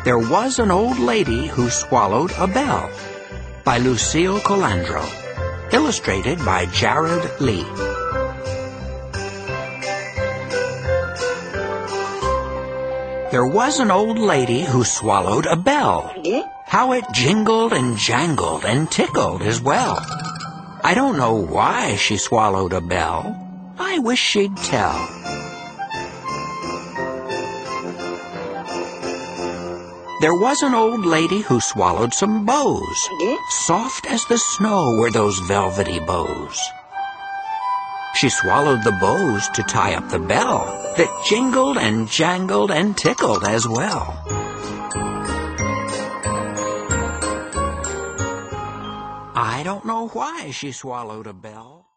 There was an old lady who swallowed a bell, by Lucille Colandro, illustrated by Jared Lee. There was an old lady who swallowed a bell. How it jingled and jangled and tickled as well. I don't know why she swallowed a bell. I wish she'd tell. There was an old lady who swallowed some bows. Soft as the snow were those velvety bows. She swallowed the bows to tie up the bell that jingled and jangled and tickled as well. I don't know why she swallowed a bell.